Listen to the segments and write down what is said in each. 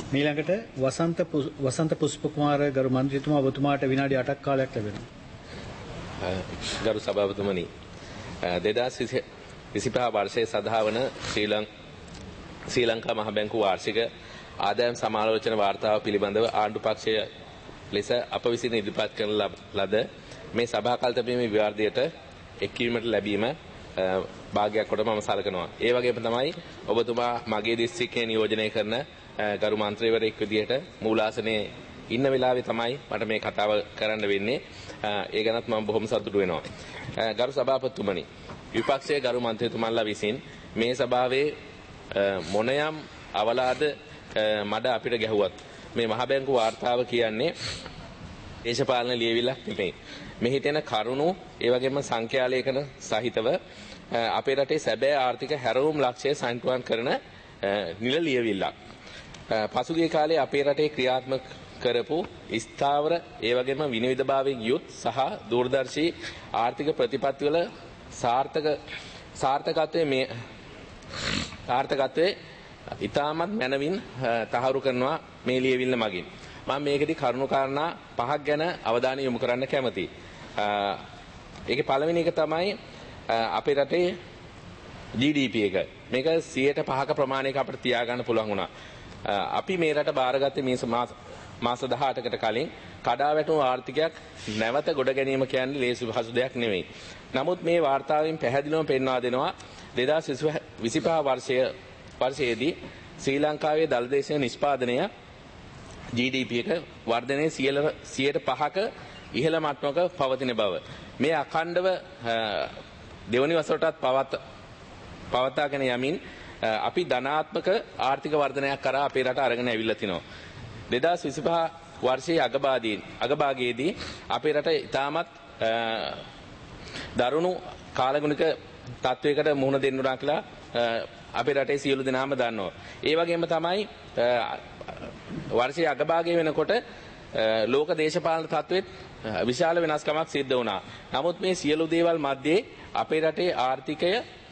මීළඟට වසන්ත පුෂ්පකුමාර ගරු මන්ත්‍රීතුමා ඔබතුමාට විනාඩි 8ක් කාලයක් ලැබෙනවා. ගරු සභාපතිතුමනි 2025 වර්ෂයේ සඳහා වන ශ්‍රී ලංකා මහ බැංකුව වාර්ෂික ආදායම් සමාලෝචන වාර්තාව පිළිබඳව ආණ්ඩු පක්ෂය ලෙස අප විසින් ඉදිරිපත් කරන ලද මේ සභා කල්තපීමේ විවාදයට එක්වීමට ලැබීම භාගයක් කොට මම සලකනවා. ඒ වගේම තමයි ඔබතුමා මගේ දිස්ත්‍රික්කයේ නියෝජනය කරන ගරු මන්ත්‍රීවරයෙක් විදිහට මූලාසනයේ ඉන්න වෙලාවේ තමයි මට මේ කතාව කරන්න වෙන්නේ. ඒ ගැනත් මම බොහොම සතුටු වෙනවා. ගරු සභාපතිතුමනි, විපක්ෂයේ ගරු මන්ත්‍රීතුමන්ලා විසින් මේ සභාවේ මොනයම් අවලාද මඩ අපිට ගැහුවත් මේ මහ බැංකු වාර්තාව කියන්නේ දේශපාලන ලියවිල්ලක් නෙමෙයි. මෙහි තියෙන කරුණු ඒ වගේම සංඛ්‍යාලේඛන සහිතව අපේ රටේ සැබෑ ආර්ථික හැරවුම් ලක්ෂ්‍ය සම්පූර්ණ කරන නිල ලියවිල්ලක්. පසුගිය කාලේ අපේ රටේ ක්‍රියාත්මක කරපු ස්ථාවර ඒ වගේම විනිවිදභාවයෙන් යුත් සහ දූරදර්ශී ආර්ථික ප්‍රතිපත්තිවල සාර්ථකත්වයේ ඉතාමත් මැනවින් තහවුරු කරනවා මේ ලියවිල්ල මගින්. මම මේකෙදි කරුණු කාරණා 5ක් ගැන අවධානය යොමු කරන්න කැමතියි. ඒකේ පළවෙනි එක තමයි අපේ රටේ GDP එක. මේක 105ක ප්‍රමාණයක අපිට තියාගන්න පුළුවන් වුණා. අපි මේ රට බාරගත්තේ මේ මාස 18කට කලින් කඩා වැටුණු ආර්ථිකයක් නැවත ගොඩ ගැනීම කියන්නේ ලේසි පහසු දෙයක් නෙවෙයි. නමුත් මේ වාර්තාවෙන් පැහැදිලිවම පෙන්වා දෙනවා 2025 වර්ෂයේදී ශ්‍රී ලංකාවේ දළදේශීය නිෂ්පාදනය GDP එක වර්ධනයේ 5%ක ඉහළ මට්ටමක පවතින බව. මේ අඛණ්ඩව දෙවනි වසරටත් පවත්වාගෙන යමින් අපි ධනාත්මක ආර්ථික වර්ධනයක් කරා අපේ රට අරගෙන ඇවිල්ලා තිනවා. 2025 වර්ෂයේ අගභාගයේදී අපේ රට ඉතාමත් දරුණු කාලගුණික තත්වයකට මුහුණ දෙන්න උනා කියලා අපේ රටේ සියලු දෙනාම දන්නවා. ඒ වගේම තමයි වර්ෂයේ අගභාගය වෙනකොට ලෝක දේශපාලන තත්ත්වෙත් විශාල වෙනස්කමක් සිද්ධ වුණා. නමුත් මේ සියලු දේවල් මැද්දේ අපේ රටේ ආර්ථිකය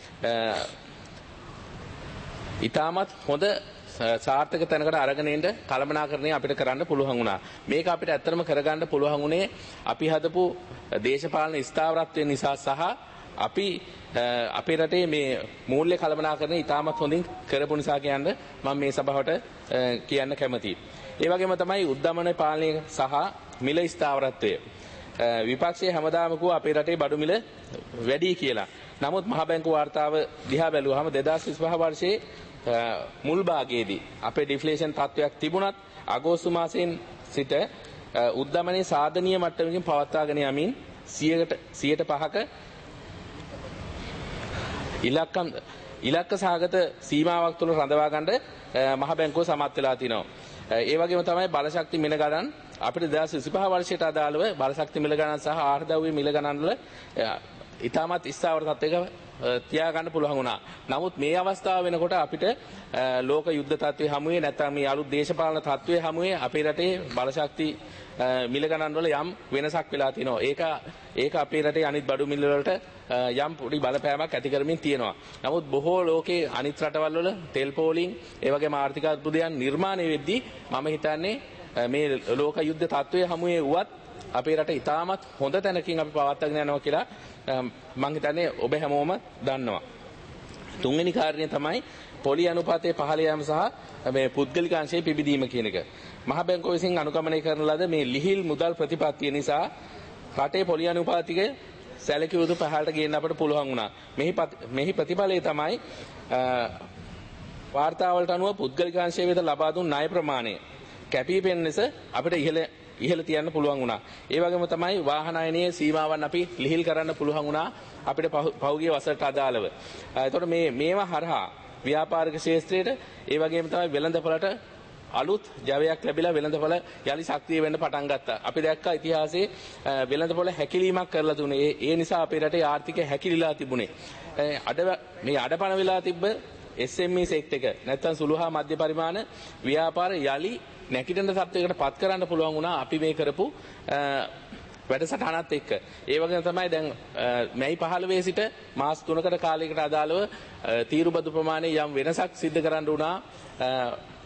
ඉතාමත් හොඳ සාර්ථක තැනකට අරගෙන එන්න කළමනාකරණය අපිට කරන්න පුළුවන් වුණා. මේක අපිට ඇත්තටම කරගන්න පුළුවන් උනේ අපි හදපු දේශපාලන ස්ථාවරත්වය නිසා සහ අපි අපේ රටේ මේ මූල්‍ය කළමනාකරණය ඉතාමත් හොඳින් කරපු නිසා කියන්න මම මේ සභාවට කියන්න කැමතියි. ඒ වගේම තමයි උද්දමන පාලනය සහ මිල ස්ථාවරත්වය. විපක්ෂයේ හැමදාම කිව්වා අපේ රටේ බඩු මිල වැඩි කියලා. නමුත් මහ බැංකු වාර්තාව දිහා බැලුවාම 2025 වර්ෂයේ මුල් භාගයේදී අපේ ඩිෆ්ලේෂන් තත්ත්වයක් තිබුණත් අගෝස්තු මාසයෙන් සිට උද්දමනයේ සාධනීය මට්ටමකින් පවත්වාගෙන යමින් 100%ක ඉලක්ක සහගත සීමාවක් තුළ රඳවා ගන්න මහ බැංකුව සමත් වෙලා තිනවා. ඒ වගේම තමයි බලශක්ති මිල ගණන් අපිට 2025 වර්ෂයට අදාළව බලශක්ති මිල ගණන් සහ ආර්ධව්‍ය මිල ගණන් වල ඉතාමත් ස්ථාවර තත්ත්වයක තියාගන්න පුළුවන් වුණා. නමුත් මේ අවස්ථාව වෙනකොට අපිට ලෝක යුද්ධ තත්ත්වයේ හමුවේ නැත්නම් මේ අලුත් දේශපාලන තත්ත්වයේ හමුවේ අපේ රටේ බලශක්ති මිල ගණන් වල යම් වෙනසක් වෙලා තිනවා. ඒක අපේ රටේ අනිත් බඩු මිල වලට යම් පොඩි බලපෑමක් ඇති කරමින් තියෙනවා. නමුත් බොහෝ ලෝකේ අනිත් රටවල් වල තෙල් පෝලිං ඒ වගේම ආර්ථික අර්බුදයන් නිර්මාණය වෙද්දී මම හිතන්නේ මේ ලෝක යුද්ධ තත්ත්වයේ හමුවේ වුවත් අපේ රට ඉතාමත් හොඳ තැනකින් අපි පවත්වාගෙන යනවා කියලා මම හිතන්නේ ඔබ හැමෝම දන්නවා. තුන්වෙනි කාරණය තමයි පොලි අනුපාතයේ පහළ යාම සහ මේ පුද්ගලික අංශයේ පිබිදීම කියන එක. මහ බැංකුව විසින් අනුගමනය කරන ලද මේ ලිහිල් මුදල් ප්‍රතිපත්තිය නිසා රටේ පොලි අනුපාතික සැලකිය යුතු පහළට ගේන්න අපට පුළුවන් වුණා. මෙහි ප්‍රතිඵලය තමයි වාර්තාවලට අනුව පුද්ගලික අංශයේ වෙත ලබා දුන් ණය ප්‍රමාණය කැපී පෙනෙන ලෙස අපිට ඉහළ තියන්න පුළුවන් වුණා. ඒ වගේම තමයි වාහන අයනයේ සීමාවන් අපි ලිහිල් කරන්න පුළුවන් වුණා අපිට පහුගිය වසරට අදාළව. එතකොට මේවා හරහා ව්‍යාපාරික ක්ෂේත්‍රයට ඒ වගේම තමයි වෙළඳපොළට අලුත් ජවයක් ලැබිලා වෙළඳපොළ යලි ශක්තිය වෙන්න පටන් ගත්තා. අපි දැක්කා ඉතිහාසයේ වෙළඳපොළ හැකිලීමක් කරලා තුනේ. ඒ නිසා අපේ රටේ ආර්ථිකය හැකිලිලා තිබුණේ. මේ අඩපණ වෙලා තිබ්බ SME සෙක්ටර් එක නැත්නම් සුළු හා මධ්‍ය පරිමාණ ව්‍යාපාර යලි නැකිටෙන තත්ත්වයකට පත් කරන්න පුළුවන් වුණා අපි මේ කරපු වැඩසටහනත් එක්ක. ඒ වගේම තමයි දැන් මැයි 15 සිට මාස 3කට කාලයකට අදාළව තීරුබදු ප්‍රමාණයේ යම් වෙනසක් සිද්ධ කරන්න උනා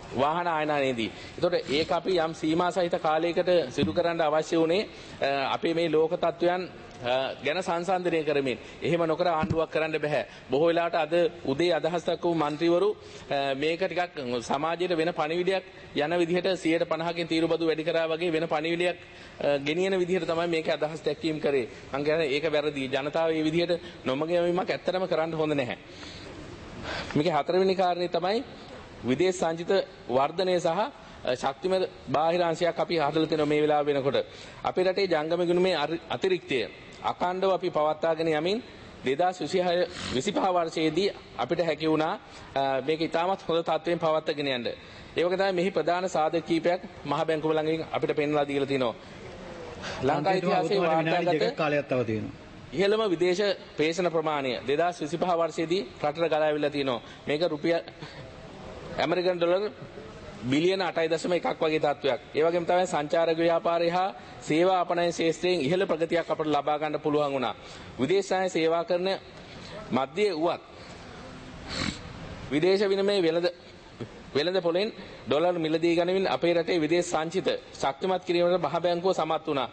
වාහන ආයනයේදී. ඒතකොට ඒක අපි යම් සීමා සහිත කාලයකට සිදු කරන්න අවශ්‍ය වුණේ අපේ මේ ලෝක තත්වයන් ගැන සංසන්දනය කරමින්. එහෙම නොකර ආණ්ඩුවක් කරන්න බෑ. බොහෝ වෙලාවට අද උදේ අදහස් දක්වපු മന്ത്രിවරු මේක ටිකක් සමාජයට වෙන පණිවිඩයක් යන විදිහට 150කින් තීරුබදු වැඩි කරා වගේ වෙන පණිවිඩයක් ගෙනියන විදිහට තමයි මේකේ අදහස් දැක්වීම කරේ. මම කියන්නේ ඒක වැරදි. ජනතාව මේ විදිහට නොමග යෑමක් ඇත්තටම කරන්න හොඳ නැහැ. මේකේ හතරවෙනි කාරණේ තමයි විදේශ සංචිත වර්ධනය සහ ශක්තිමත් බාහිරාංශයක් අපි හදලා තියෙනවා මේ වෙලාව වෙනකොට. අපේ රටේ ජංගම ගුණමේ අතිරික්තය අඛණ්ඩව අපි පවත්වාගෙන යමින් 2025 වර්ෂයේදී අපිට හැකි වුණා මේක ඉතාමත් හොඳ තත්ත්වයෙන් පවත්වාගෙන යන්න. ඒ වගේ තමයි මෙහි ප්‍රධාන සාධක කීපයක් මහ බැංකුව ළඟින් අපිට පෙන්වලා දීලා තිනවා. ලංකා ඉතිහාසයේ වාර්තාගත කාලයක් තව තියෙනවා. ඉහළම විදේශ ප්‍රේෂණ ප්‍රමාණය 2025 වර්ෂයේදී රටට ගලා ඇවිල්ලා තිනවා. මේක රුපියල් ඇමරිකන් ඩොලර් බිලියන 8.1ක් වගේ තත්ත්වයක්. ඒ වගේම තමයි සංචාරක ව්‍යාපාරය හා සේවා අපනයන ශාස්ත්‍රයෙන් ඉහළ ප්‍රගතියක් අපට ලබා ගන්න පුළුවන් වුණා. විදේශාය සේවා කරන මධ්‍ය උවත් විදේශ විනිමය වෙළඳ පොලෙන් ඩොලර් මිලදී ගනිමින් අපේ රටේ විදේශ සංචිත ශක්තිමත් කිරීමට මහ බැංකුව සමත් වුණා.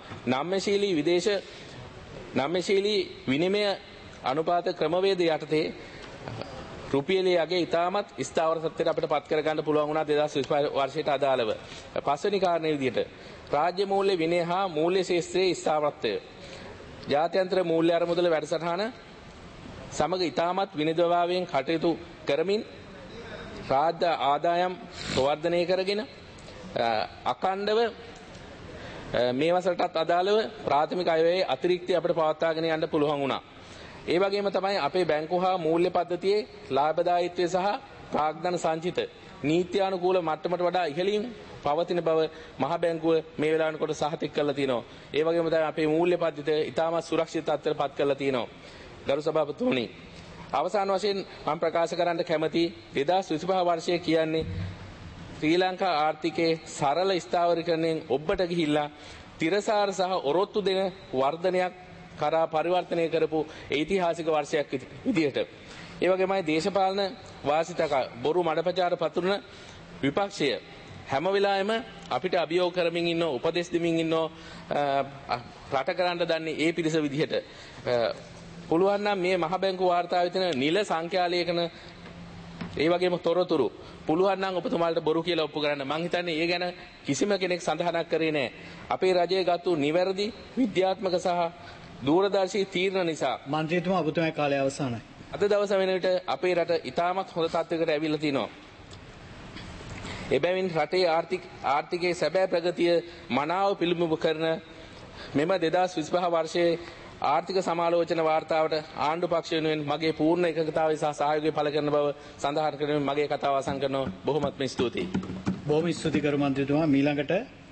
නම්‍යශීලී විනිමය අනුපාත ක්‍රමවේද යටතේ රුපියලේ යගේ ඉතාමත් ස්ථාවර තත්ත්වයට අපිට පත් කර ගන්න පුළුවන් වුණා 2025 වර්ෂයට අදාළව. පස්වෙනි කාරණේ විදිහට රාජ්‍ය මූල්‍ය විනය හා මූල්‍ය ශාස්ත්‍රයේ ස්ථාවරත්වය. ජාත්‍යන්තර මූල්‍ය අරමුදල වැඩසටහන සමග ඉතාමත් විනිවිදභාවයෙන් කටයුතු කරමින් රාජ්‍ය ආදායම් ප්‍රවර්ධනය කරගෙන අඛණ්ඩව මේ වසරටත් අදාළව ප්‍රාථමික අයවැයේ අතිරික්තය අපිට පවත්වාගෙන යන්න පුළුවන් වුණා. ඒ වගේම තමයි අපේ බැංකු හා මූල්‍ය පද්ධතියේ ලාභදායීත්වය සහ ප්‍රාග්ධන සංචිත නීත්‍යානුකූල මට්ටමට වඩා ඉහළින් පවතින බව මහ බැංකුව මේ වෙලාවනකොට සහතික කරලා තියෙනවා. ඒ වගේම තමයි අපේ මූල්‍ය පද්ධතිය ඉතාමත් සුරක්ෂිත තත්ත්වයට පත් කරලා තියෙනවා. ගරු සභාපතිතුමනි, අවසාන වශයෙන් මම ප්‍රකාශ කරන්න කැමති 2025 වර්ෂය කියන්නේ ශ්‍රී ලංකා ආර්ථිකයේ සරල ස්ථාවරීකරණයෙන් ඔබට ගිහිල්ලා තිරසාර සහ ඔරොත්තු දෙන වර්ධනයක් කරා පරිවර්තනය කරපු ඓතිහාසික වර්ෂයක් විදිහට. ඒ වගේමයි දේශපාලන වාසිතක බොරු මඩපචාර පතුරන විපක්ෂය හැම වෙලාවෙම අපිට අභියෝග කරමින් ඉන්නෝ, උපදෙස් දෙමින් ඉන්නෝ, රට කරන්න දන්නේ ඒ පිරිස විදිහට. පුළුවන් නම් මේ මහ බැංකුව වාර්තාවේ තියෙන නිල සංඛ්‍යාලේඛන ඒ වගේම තොරතුරු පුළුවන් නම් ඔබතුමාලට බොරු කියලා ඔප්පු කරන්න. මං හිතන්නේ ඒ ගැන කිසිම කෙනෙක් සඳහනක් කරේ නැහැ. අපේ රජයේ ගත්තු නිවැරදි විද්‍යාත්මක සහ දූරදර්ශී තීරණ නිසා මන්ත්‍රීතුමා ඔබතුමාගේ කාලය අවසానයි. අද දවස වෙන විට අපේ රට ඉතාමත් හොඳ තත්ත්වයකට ඇවිල්ලා තිනවා. එබැවින් රටේ ආර්ථිකයේ සැබෑ ප්‍රගතිය මනාව පිළිබිඹු කරන මෙම 2025 වර්ෂයේ ආර්ථික සමාලෝචන වාර්තාවට ආණ්ඩු පක්ෂ වෙනුවෙන් මගේ පූර්ණ එකඟතාවය සහ සහයෝගය පළ කරන බව සඳහන් කරමින් මගේ කතාව අවසන් කරනවා. බොහොමත්ම ස්තුතියි. බොහොම ස්තුතියි කරු මන්ත්‍රීතුමා. ඊළඟට